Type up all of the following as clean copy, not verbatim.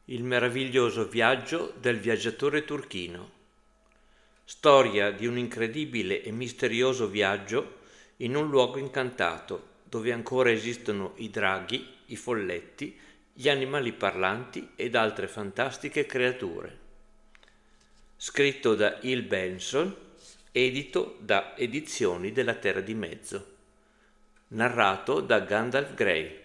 Il meraviglioso viaggio del viaggiatore turchino. Storia di un incredibile e misterioso viaggio in un luogo incantato, dove ancora esistono i draghi, i folletti, gli animali parlanti ed altre fantastiche creature. Scritto da Hill Benson, edito da Edizioni della Terra di Mezzo. Narrato da Gandalf Grey.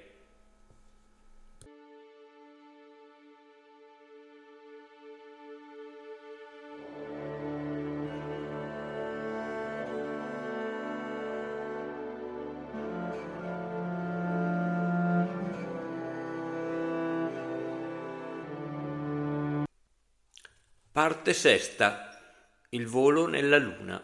Parte sesta. Il volo nella luna.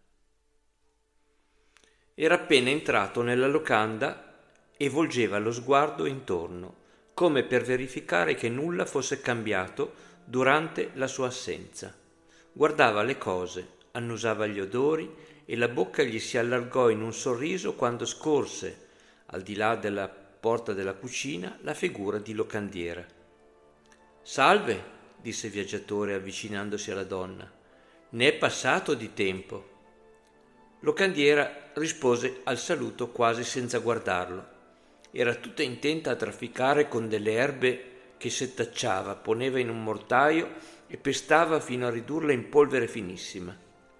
Era appena entrato nella locanda e volgeva lo sguardo intorno, come per verificare che nulla fosse cambiato durante la sua assenza. Guardava le cose, annusava gli odori e la bocca gli si allargò in un sorriso quando scorse, al di là della porta della cucina, la figura di locandiera. «Salve!» disse il viaggiatore avvicinandosi alla donna. «Ne è passato di tempo». Locandiera rispose al saluto quasi senza guardarlo. Era tutta intenta a trafficare con delle erbe che setacciava, poneva in un mortaio e pestava fino a ridurle in polvere finissima.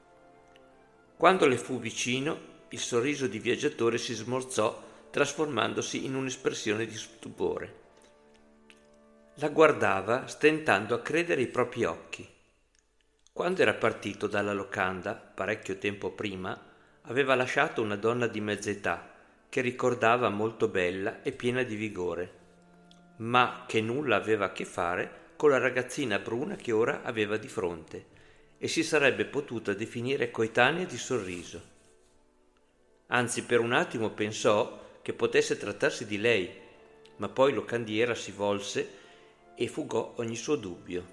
Quando le fu vicino, il sorriso di viaggiatore si smorzò, trasformandosi in un'espressione di stupore. La guardava stentando a credere i propri occhi. Quando era partito dalla locanda, parecchio tempo prima, aveva lasciato una donna di mezza età, che ricordava molto bella e piena di vigore, ma che nulla aveva a che fare con la ragazzina bruna che ora aveva di fronte, e si sarebbe potuta definire coetanea di Sorriso. Anzi, per un attimo pensò che potesse trattarsi di lei, ma poi locandiera si volse e fugò ogni suo dubbio.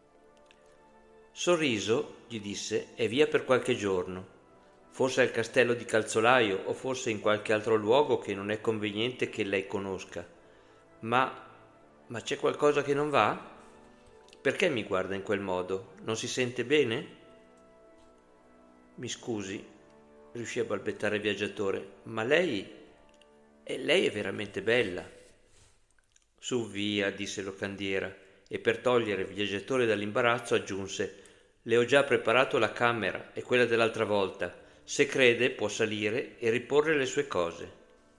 «Sorriso», gli disse, «è via per qualche giorno, forse al castello di Calzolaio o forse in qualche altro luogo che non è conveniente che lei conosca. Ma c'è qualcosa che non va? Perché mi guarda in quel modo? Non si sente bene?» «Mi scusi», riuscì a balbettare il viaggiatore, «ma lei è veramente bella». «Su via», disse locandiera, e per togliere il viaggiatore dall'imbarazzo aggiunse: «Le ho già preparato la camera e quella dell'altra volta. Se crede può salire e riporre le sue cose». Il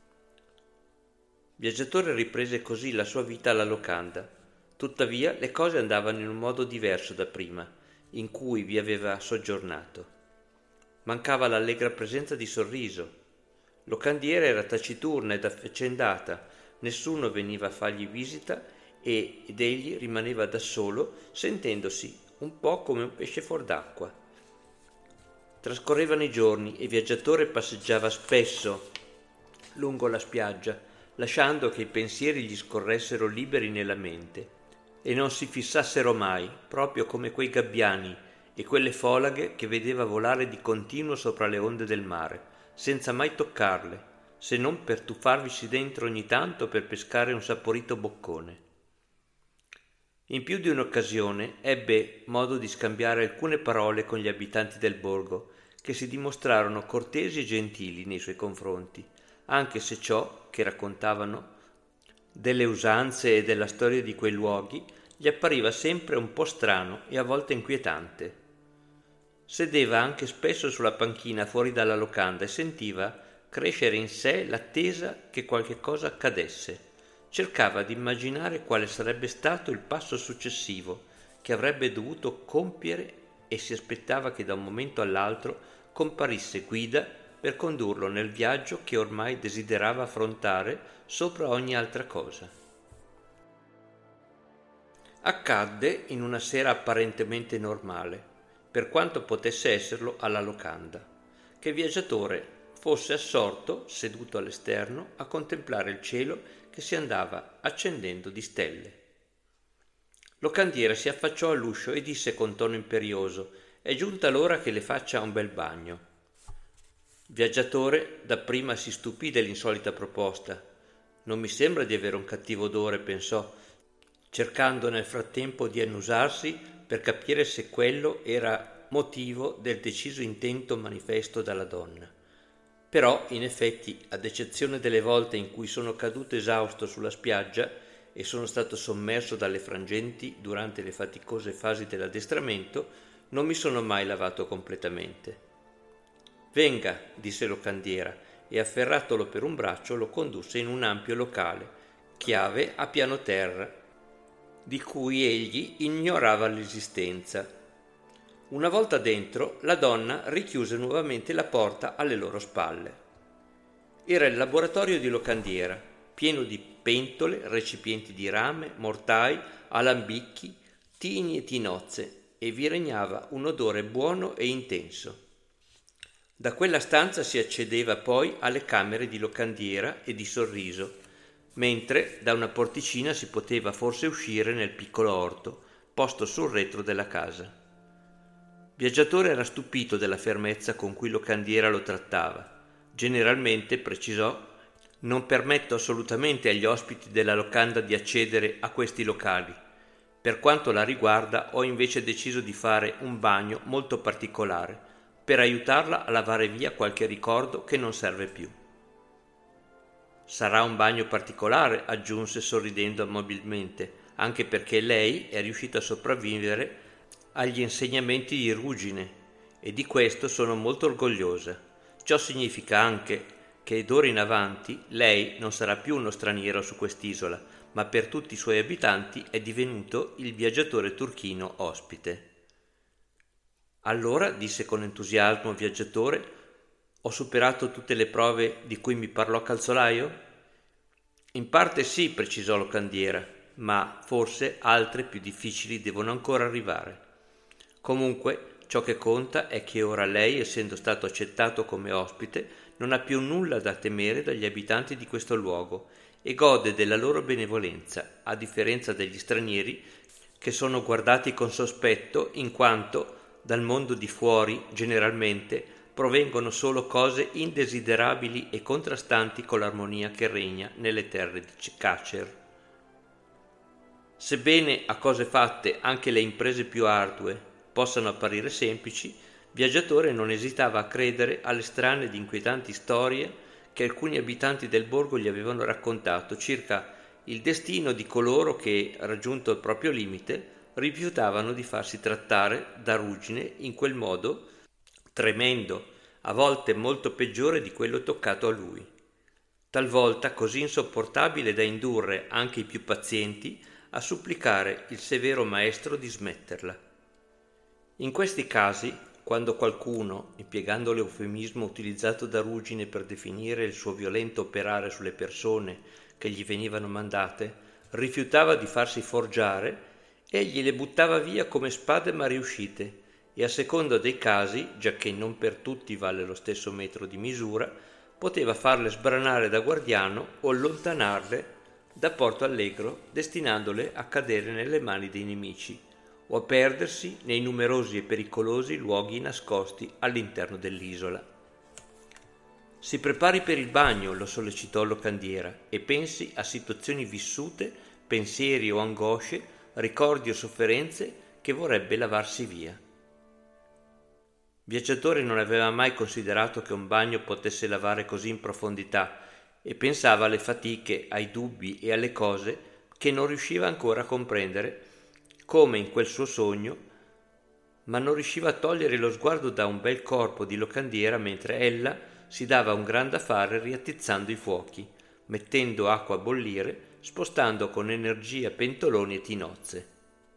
viaggiatore riprese così la sua vita alla locanda. Tuttavia le cose andavano in un modo diverso da prima, in cui vi aveva soggiornato. Mancava l'allegra presenza di Sorriso. Locandiera era taciturna ed affaccendata, nessuno veniva a fargli visita ed egli rimaneva da solo, sentendosi un po' come un pesce fuor d'acqua. Trascorrevano i giorni e il viaggiatore passeggiava spesso lungo la spiaggia, lasciando che i pensieri gli scorressero liberi nella mente e non si fissassero mai, proprio come quei gabbiani e quelle folaghe che vedeva volare di continuo sopra le onde del mare, senza mai toccarle, se non per tuffarvisi dentro ogni tanto per pescare un saporito boccone. In più di un'occasione ebbe modo di scambiare alcune parole con gli abitanti del borgo, che si dimostrarono cortesi e gentili nei suoi confronti, anche se ciò che raccontavano delle usanze e della storia di quei luoghi gli appariva sempre un po' strano e a volte inquietante. Sedeva anche spesso sulla panchina fuori dalla locanda e sentiva crescere in sé l'attesa che qualche cosa accadesse. Cercava di immaginare quale sarebbe stato il passo successivo che avrebbe dovuto compiere e si aspettava che da un momento all'altro comparisse Guida per condurlo nel viaggio che ormai desiderava affrontare sopra ogni altra cosa. Accadde in una sera apparentemente normale, per quanto potesse esserlo alla locanda, che il viaggiatore fosse assorto, seduto all'esterno, a contemplare il cielo che si andava accendendo di stelle. Locandiera si affacciò all'uscio e disse con tono imperioso: «È giunta l'ora che le faccia un bel bagno». Il viaggiatore dapprima si stupì dell'insolita proposta. «Non mi sembra di avere un cattivo odore», pensò. cercando nel frattempo di annusarsi per capire se quello era motivo del deciso intento manifesto dalla donna. Però, in effetti, ad eccezione delle volte in cui sono caduto esausto sulla spiaggia e sono stato sommerso dalle frangenti durante le faticose fasi dell'addestramento, non mi sono mai lavato completamente. «Venga», disse Locandiera, e afferratolo per un braccio lo condusse in un ampio locale, chiave a piano terra, di cui egli ignorava l'esistenza. Una volta dentro, la donna richiuse nuovamente la porta alle loro spalle. Era il laboratorio di Locandiera, pieno di pentole, recipienti di rame, mortai, alambicchi, tini e tinozze, e vi regnava un odore buono e intenso. Da quella stanza si accedeva poi alle camere di Locandiera e di Sorriso, mentre da una porticina si poteva forse uscire nel piccolo orto, posto sul retro della casa. Viaggiatore era stupito della fermezza con cui Locandiera lo trattava. Generalmente, precisò, non permetto assolutamente agli ospiti della locanda di accedere a questi locali. Per quanto la riguarda, ho invece deciso di fare un bagno molto particolare, per aiutarla a lavare via qualche ricordo che non serve più. Sarà un bagno particolare, aggiunse sorridendo amabilmente, anche perché lei è riuscita a sopravvivere agli insegnamenti di Ruggine e di questo sono molto orgogliosa. Ciò significa anche che d'ora in avanti lei non sarà più uno straniero su quest'isola, ma per tutti i suoi abitanti è divenuto il viaggiatore turchino ospite. Allora, disse con entusiasmo il viaggiatore, ho superato tutte le prove di cui mi parlò Calzolaio? In parte sì, precisò Locandiera, ma forse altre più difficili devono ancora arrivare. Comunque, ciò che conta è che ora lei, essendo stato accettato come ospite, non ha più nulla da temere dagli abitanti di questo luogo e gode della loro benevolenza, a differenza degli stranieri che sono guardati con sospetto in quanto dal mondo di fuori, generalmente, provengono solo cose indesiderabili e contrastanti con l'armonia che regna nelle terre di Cacer. Sebbene a cose fatte anche le imprese più ardue possano apparire semplici, Viaggiatore non esitava a credere alle strane ed inquietanti storie che alcuni abitanti del borgo gli avevano raccontato circa il destino di coloro che, raggiunto il proprio limite, rifiutavano di farsi trattare da ruggine in quel modo tremendo, a volte molto peggiore di quello toccato a lui, talvolta così insopportabile da indurre anche i più pazienti a supplicare il severo maestro di smetterla. In questi casi, quando qualcuno, impiegando l'eufemismo utilizzato da Ruggine per definire il suo violento operare sulle persone che gli venivano mandate, rifiutava di farsi forgiare, egli le buttava via come spade mariuscite e a seconda dei casi, giacché non per tutti vale lo stesso metro di misura, poteva farle sbranare da guardiano o allontanarle da Porto Allegro, destinandole a cadere nelle mani dei nemici o a perdersi nei numerosi e pericolosi luoghi nascosti all'interno dell'isola. Si prepari per il bagno, lo sollecitò Locandiera, e pensi a situazioni vissute, pensieri o angosce, ricordi o sofferenze che vorrebbe lavarsi via. Viaggiatore non aveva mai considerato che un bagno potesse lavare così in profondità e pensava alle fatiche, ai dubbi e alle cose che non riusciva ancora a comprendere come in quel suo sogno, ma non riusciva a togliere lo sguardo da un bel corpo di Locandiera mentre ella si dava un gran da fare riattizzando i fuochi, mettendo acqua a bollire, spostando con energia pentoloni e tinozze.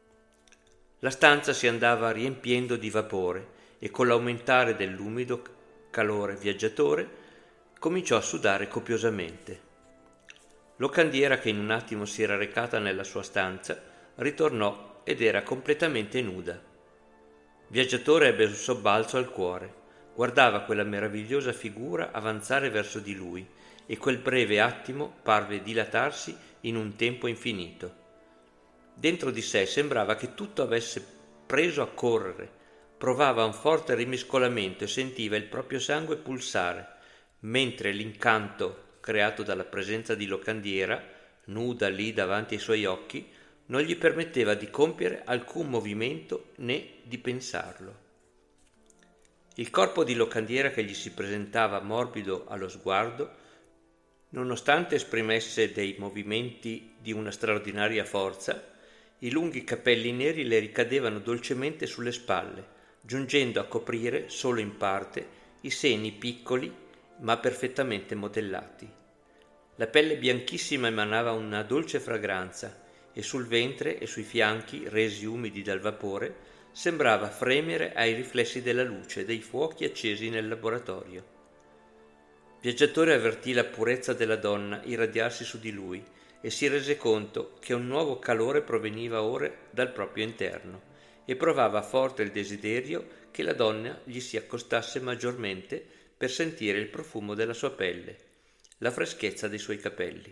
La stanza si andava riempiendo di vapore e con l'aumentare dell'umido calore Viaggiatore cominciò a sudare copiosamente. Locandiera, che in un attimo si era recata nella sua stanza, ritornò ed era completamente nuda. Viaggiatore ebbe un sobbalzo al cuore, guardava quella meravigliosa figura avanzare verso di lui e quel breve attimo parve dilatarsi in un tempo infinito. Dentro di sé sembrava che tutto avesse preso a correre, provava un forte rimescolamento e sentiva il proprio sangue pulsare, mentre l'incanto creato dalla presenza di Locandiera, nuda lì davanti ai suoi occhi, non gli permetteva di compiere alcun movimento né di pensarlo. Il corpo di locandiera che gli si presentava morbido allo sguardo, nonostante esprimesse dei movimenti di una straordinaria forza, i lunghi capelli neri le ricadevano dolcemente sulle spalle, giungendo a coprire, solo in parte, i seni piccoli ma perfettamente modellati. La pelle bianchissima emanava una dolce fragranza e sul ventre e sui fianchi, resi umidi dal vapore, sembrava fremere ai riflessi della luce dei fuochi accesi nel laboratorio. Viaggiatore avvertì la purezza della donna irradiarsi su di lui e si rese conto che un nuovo calore proveniva ora dal proprio interno e provava forte il desiderio che la donna gli si accostasse maggiormente per sentire il profumo della sua pelle, la freschezza dei suoi capelli.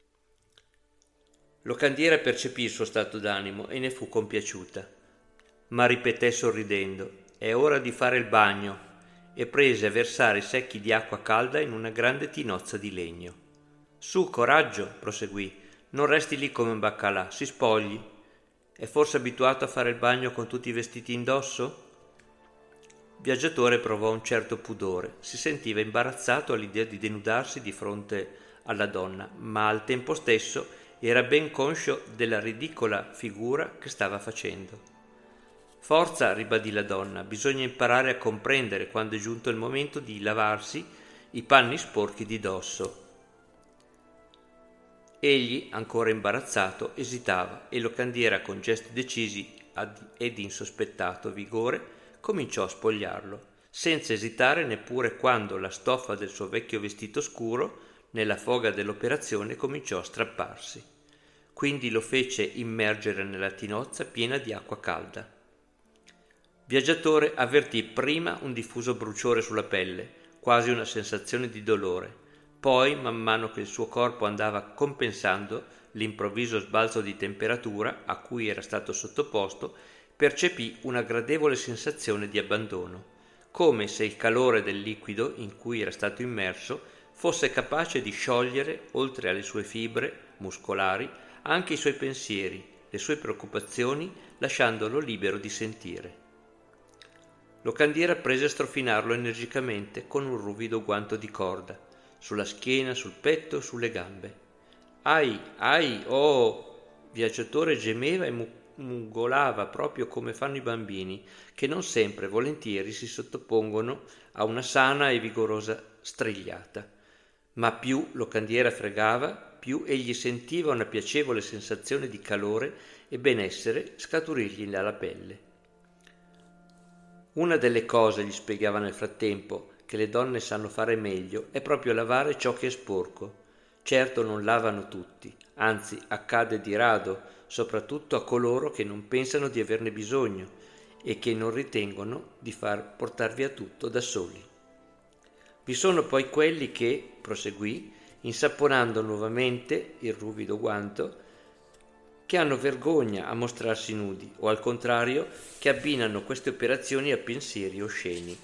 Locandiera percepì il suo stato d'animo e ne fu compiaciuta, ma ripeté sorridendo: «È ora di fare il bagno», e prese a versare secchi di acqua calda in una grande tinozza di legno. «Su, coraggio», proseguì, «non resti lì come un baccalà, si spogli. È forse abituato a fare il bagno con tutti i vestiti indosso?» Viaggiatore provò un certo pudore, si sentiva imbarazzato all'idea di denudarsi di fronte alla donna, ma al tempo stesso era ben conscio della ridicola figura che stava facendo. «Forza», ribadì la donna, «bisogna imparare a comprendere quando è giunto il momento di lavarsi i panni sporchi di dosso». Egli, ancora imbarazzato, esitava e Locandiera, con gesti decisi ed insospettato vigore, cominciò a spogliarlo, senza esitare neppure quando la stoffa del suo vecchio vestito scuro, nella foga dell'operazione, cominciò a strapparsi. Quindi lo fece immergere nella tinozza piena di acqua calda. Viaggiatore avvertì prima un diffuso bruciore sulla pelle, quasi una sensazione di dolore. Poi, man mano che il suo corpo andava compensando l'improvviso sbalzo di temperatura a cui era stato sottoposto, percepì una gradevole sensazione di abbandono, come se il calore del liquido in cui era stato immerso fosse capace di sciogliere, oltre alle sue fibre muscolari, anche i suoi pensieri, le sue preoccupazioni, lasciandolo libero di sentire. Locandiera prese a strofinarlo energicamente con un ruvido guanto di corda, sulla schiena, sul petto, sulle gambe. «Ai, ai, oh!» Viaggiatore gemeva e mugolava proprio come fanno i bambini, che non sempre volentieri si sottopongono a una sana e vigorosa strigliata. Ma più Locandiera fregava, più egli sentiva una piacevole sensazione di calore e benessere scaturirgli dalla pelle. Una delle cose, gli spiegava nel frattempo, che le donne sanno fare meglio è proprio lavare ciò che è sporco. Certo non lavano tutti, anzi accade di rado, soprattutto a coloro che non pensano di averne bisogno e che non ritengono di far portar via tutto da soli. Vi sono poi quelli che, proseguì, insaponando nuovamente il ruvido guanto, che hanno vergogna a mostrarsi nudi o al contrario che abbinano queste operazioni a pensieri osceni.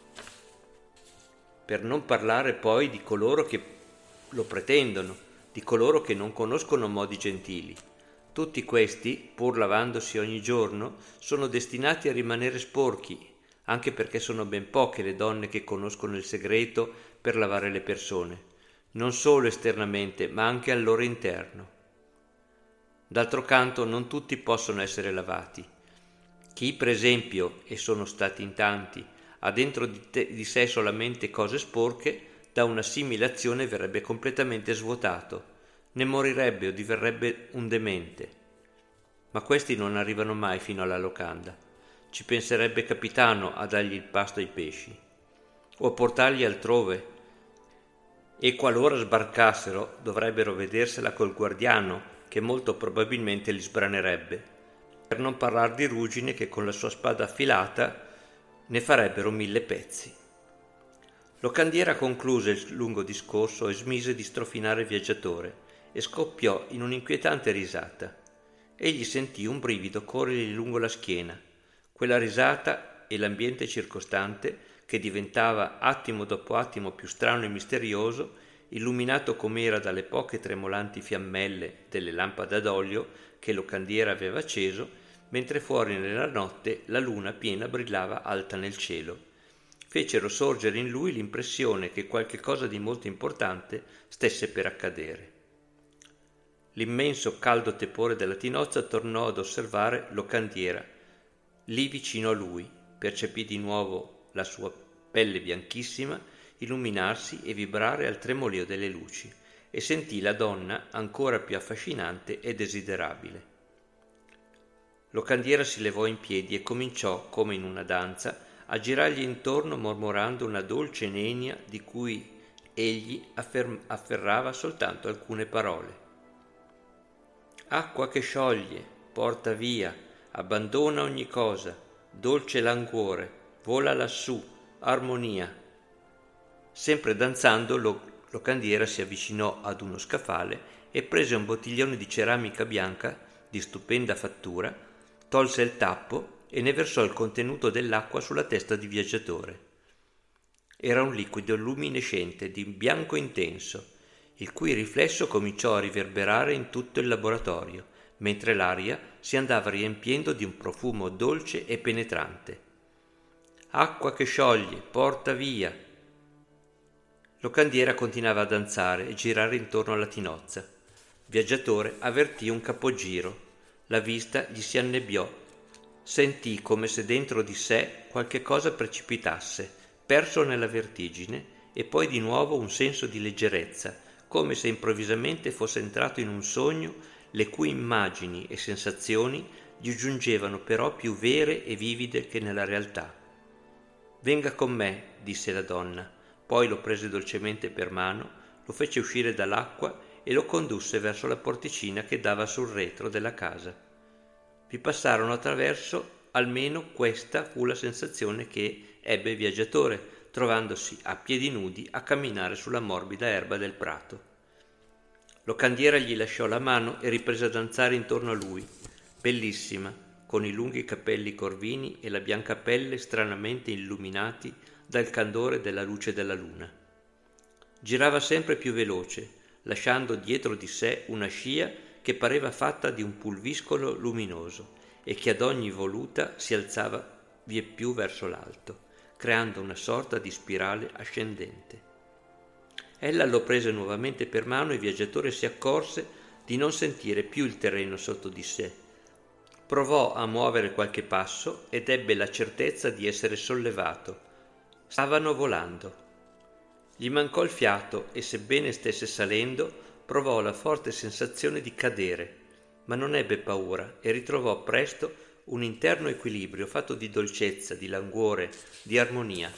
Per non parlare poi di coloro che lo pretendono, di coloro che non conoscono modi gentili. Tutti questi, pur lavandosi ogni giorno, sono destinati a rimanere sporchi, anche perché sono ben poche le donne che conoscono il segreto per lavare le persone, non solo esternamente, ma anche al loro interno. D'altro canto, non tutti possono essere lavati. Chi, per esempio, e sono stati in tanti, ha dentro di sé solamente cose sporche, da una simile azione verrebbe completamente svuotato, ne morirebbe o diverrebbe un demente. Ma questi non arrivano mai fino alla locanda. Ci penserebbe Capitano a dargli il pasto ai pesci, o a portarli altrove, e qualora sbarcassero dovrebbero vedersela col guardiano, che molto probabilmente li sbranerebbe, per non parlar di Ruggine che con la sua spada affilata ne farebbero 1000 pezzi. Locandiera concluse il lungo discorso e smise di strofinare il viaggiatore e scoppiò in un'inquietante risata. Egli sentì un brivido corrergli lungo la schiena. Quella risata e l'ambiente circostante, che diventava attimo dopo attimo più strano e misterioso, illuminato com'era dalle poche tremolanti fiammelle delle lampade ad olio che Locandiera aveva acceso, mentre fuori nella notte la luna piena brillava alta nel cielo, fecero sorgere in lui l'impressione che qualche cosa di molto importante stesse per accadere. L'immenso caldo tepore della tinozza tornò ad osservare Locandiera. Lì vicino a lui percepì di nuovo la sua pelle bianchissima illuminarsi e vibrare al tremolio delle luci e sentì la donna ancora più affascinante e desiderabile. Locandiera si levò in piedi e cominciò, come in una danza, a girargli intorno mormorando una dolce nenia di cui egli afferrava soltanto alcune parole. Acqua che scioglie, porta via, abbandona ogni cosa, dolce languore, vola lassù, armonia. Sempre danzando, Locandiera si avvicinò ad uno scaffale e prese un bottiglione di ceramica bianca di stupenda fattura, tolse il tappo e ne versò il contenuto dell'acqua sulla testa di Viaggiatore. Era un liquido luminescente di bianco intenso, il cui riflesso cominciò a riverberare in tutto il laboratorio, mentre l'aria si andava riempiendo di un profumo dolce e penetrante. Acqua che scioglie, porta via. Locandiera continuava a danzare e girare intorno alla tinozza. Viaggiatore avvertì un capogiro. La vista gli si annebbiò. Sentì come se dentro di sé qualche cosa precipitasse, perso nella vertigine, e poi di nuovo un senso di leggerezza, come se improvvisamente fosse entrato in un sogno le cui immagini e sensazioni gli giungevano però più vere e vivide che nella realtà. «Venga con me», disse la donna, poi lo prese dolcemente per mano, lo fece uscire dall'acqua e lo condusse verso la porticina che dava sul retro della casa. Vi passarono attraverso, almeno questa fu la sensazione che ebbe il Viaggiatore, trovandosi a piedi nudi a camminare sulla morbida erba del prato. Locandiera gli lasciò la mano e riprese a danzare intorno a lui, bellissima, con i lunghi capelli corvini e la bianca pelle stranamente illuminati dal candore della luce della luna. Girava sempre più veloce, lasciando dietro di sé una scia che pareva fatta di un pulviscolo luminoso e che ad ogni voluta si alzava vieppiù verso l'alto, creando una sorta di spirale ascendente. Ella lo prese nuovamente per mano e il Viaggiatore si accorse di non sentire più il terreno sotto di sé. Provò a muovere qualche passo ed ebbe la certezza di essere sollevato. Stavano volando. Gli mancò il fiato e, sebbene stesse salendo, provò la forte sensazione di cadere, ma non ebbe paura e ritrovò presto un interno equilibrio fatto di dolcezza, di languore, di armonia.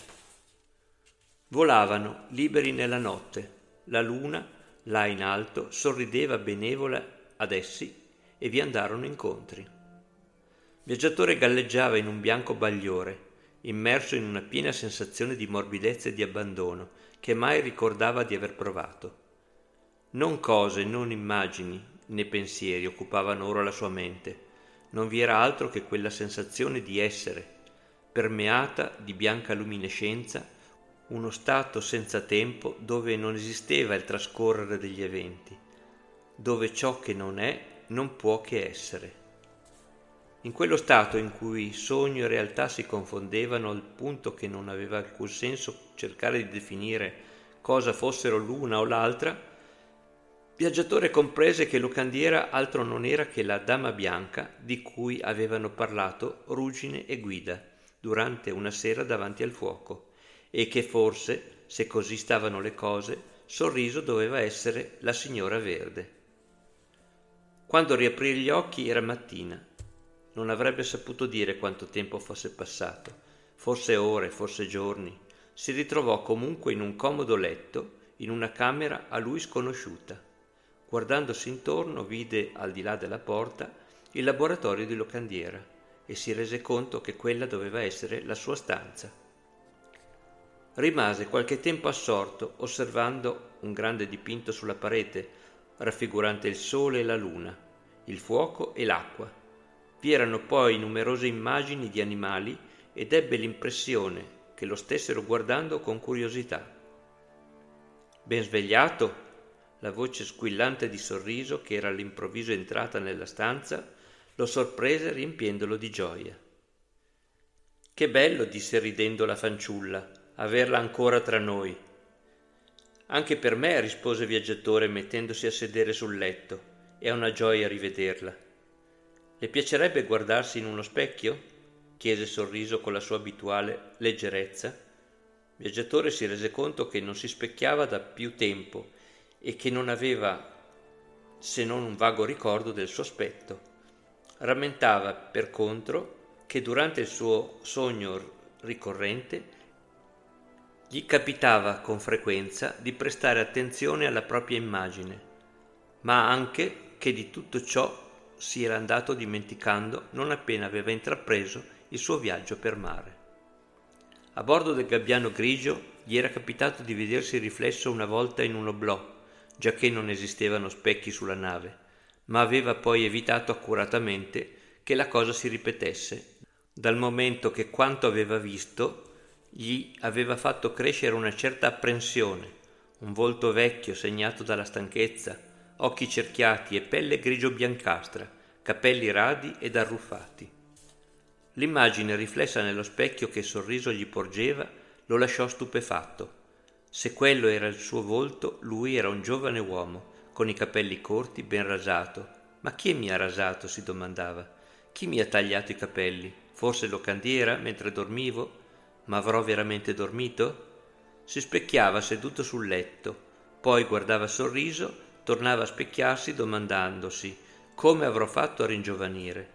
Volavano, liberi nella notte. La luna, là in alto, sorrideva benevola ad essi e vi andarono incontri. Viaggiatore galleggiava in un bianco bagliore, immerso in una piena sensazione di morbidezza e di abbandono che mai ricordava di aver provato. Non cose, non immagini, né pensieri occupavano ora la sua mente. Non vi era altro che quella sensazione di essere, permeata di bianca luminescenza, uno stato senza tempo dove non esisteva il trascorrere degli eventi, dove ciò che non è non può che essere. In quello stato in cui sogno e realtà si confondevano al punto che non aveva alcun senso cercare di definire cosa fossero l'una o l'altra, Viaggiatore comprese che Locandiera altro non era che la dama bianca di cui avevano parlato Ruggine e Guida durante una sera davanti al fuoco, e che forse, se così stavano le cose, Sorriso doveva essere la signora Verde. Quando riaprì gli occhi era mattina. Non avrebbe saputo dire quanto tempo fosse passato, forse ore, forse giorni. Si ritrovò comunque in un comodo letto, in una camera a lui sconosciuta. Guardandosi intorno vide, al di là della porta, il laboratorio di Locandiera e si rese conto che quella doveva essere la sua stanza. Rimase qualche tempo assorto, osservando un grande dipinto sulla parete, raffigurante il sole e la luna, il fuoco e l'acqua. Vi erano poi numerose immagini di animali ed ebbe l'impressione che lo stessero guardando con curiosità. Ben svegliato? La voce squillante di Sorriso, che era all'improvviso entrata nella stanza, lo sorprese riempiendolo di gioia. Che bello, disse ridendo la fanciulla, averla ancora tra noi. Anche per me, rispose il viaggiatore mettendosi a sedere sul letto. È una gioia rivederla. Le piacerebbe guardarsi in uno specchio? Chiese Sorriso con la sua abituale leggerezza. Il viaggiatore si rese conto che non si specchiava da più tempo e che non aveva se non un vago ricordo del suo aspetto. Rammentava, per contro, che durante il suo sogno ricorrente gli capitava con frequenza di prestare attenzione alla propria immagine, ma anche che di tutto ciò si era andato dimenticando non appena aveva intrapreso il suo viaggio per mare. A bordo del gabbiano grigio gli era capitato di vedersi riflesso una volta in un oblò, giacché non esistevano specchi sulla nave, ma aveva poi evitato accuratamente che la cosa si ripetesse, dal momento che quanto aveva visto gli aveva fatto crescere una certa apprensione, un volto vecchio segnato dalla stanchezza, occhi cerchiati e pelle grigio-biancastra, capelli radi ed arruffati. L'immagine riflessa nello specchio che Sorriso gli porgeva lo lasciò stupefatto. Se quello era il suo volto, lui era un giovane uomo, con i capelli corti, ben rasato. Ma chi mi ha rasato? Si domandava. Chi mi ha tagliato i capelli? Forse locandiera mentre dormivo? Ma avrò veramente dormito? Si specchiava seduto sul letto, poi guardava Sorriso, tornava a specchiarsi domandandosi come avrò fatto a ringiovanire.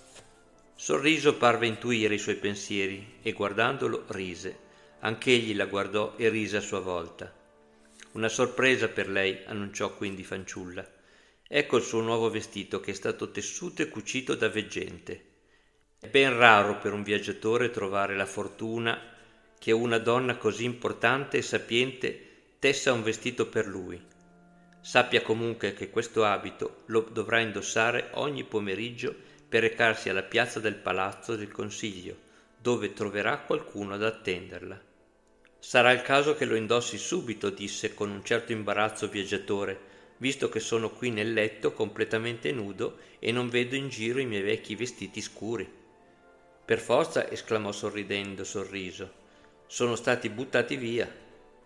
Sorriso parve intuire i suoi pensieri e guardandolo rise. Anch'egli la guardò e rise a sua volta. Una sorpresa per lei, annunciò quindi fanciulla. Ecco il suo nuovo vestito che è stato tessuto e cucito da veggente. È ben raro per un viaggiatore trovare la fortuna che una donna così importante e sapiente tessa un vestito per lui. Sappia comunque che questo abito lo dovrà indossare ogni pomeriggio per recarsi alla piazza del Palazzo del Consiglio, dove troverà qualcuno ad attenderla. Sarà il caso che lo indossi subito, disse con un certo imbarazzo viaggiatore, visto che sono qui nel letto completamente nudo e non vedo in giro i miei vecchi vestiti scuri. Per forza, esclamò sorridendo Sorriso, sono stati buttati via.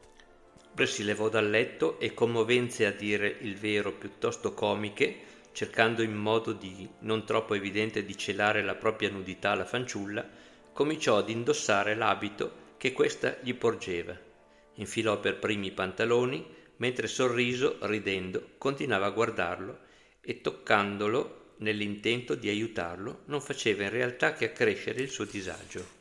Si levò dal letto e, commovenze a dire il vero piuttosto comiche, cercando in modo di non troppo evidente di celare la propria nudità alla fanciulla, cominciò ad indossare l'abito che questa gli porgeva. Infilò per primi i pantaloni, mentre Sorriso, ridendo, continuava a guardarlo e toccandolo nell'intento di aiutarlo, non faceva in realtà che accrescere il suo disagio.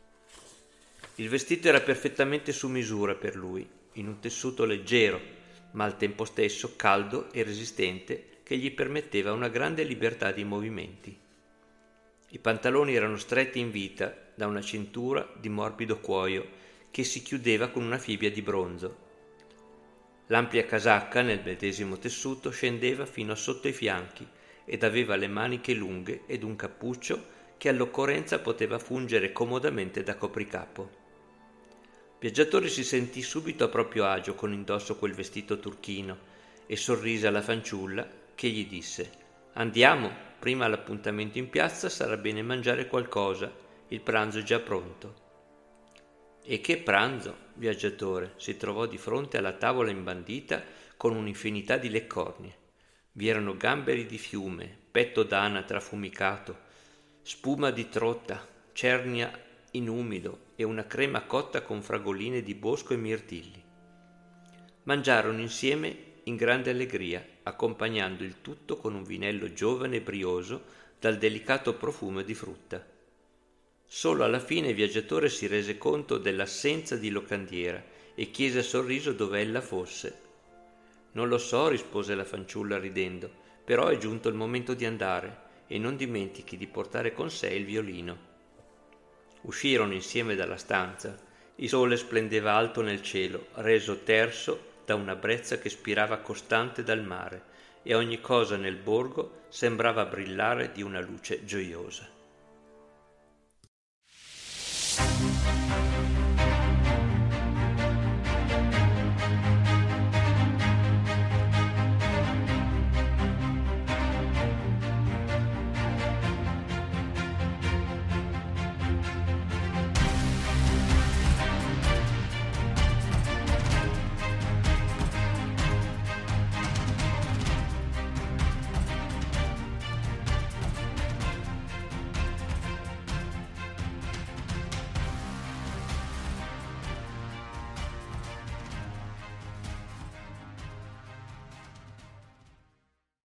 Il vestito era perfettamente su misura per lui, in un tessuto leggero, ma al tempo stesso caldo e resistente, che gli permetteva una grande libertà di movimenti. I pantaloni erano stretti in vita da una cintura di morbido cuoio che si chiudeva con una fibbia di bronzo. L'ampia casacca nel medesimo tessuto scendeva fino a sotto i fianchi ed aveva le maniche lunghe ed un cappuccio che all'occorrenza poteva fungere comodamente da copricapo. Viaggiatore si sentì subito a proprio agio con indosso quel vestito turchino e sorrise alla fanciulla che gli disse: «Andiamo, prima all'appuntamento in piazza sarà bene mangiare qualcosa, il pranzo è già pronto». E che pranzo, viaggiatore! Si trovò di fronte alla tavola imbandita con un'infinità di leccornie. Vi erano gamberi di fiume, petto d'anatra affumicato, spuma di trotta, cernia in umido e una crema cotta con fragoline di bosco e mirtilli. Mangiarono insieme in grande allegria, accompagnando il tutto con un vinello giovane e brioso dal delicato profumo di frutta. Solo alla fine il viaggiatore si rese conto dell'assenza di locandiera e chiese a Sorriso dove ella fosse. «Non lo so», rispose la fanciulla ridendo, «però è giunto il momento di andare e non dimentichi di portare con sé il violino». Uscirono insieme dalla stanza. Il sole splendeva alto nel cielo, reso terso da una brezza che spirava costante dal mare, e ogni cosa nel borgo sembrava brillare di una luce gioiosa.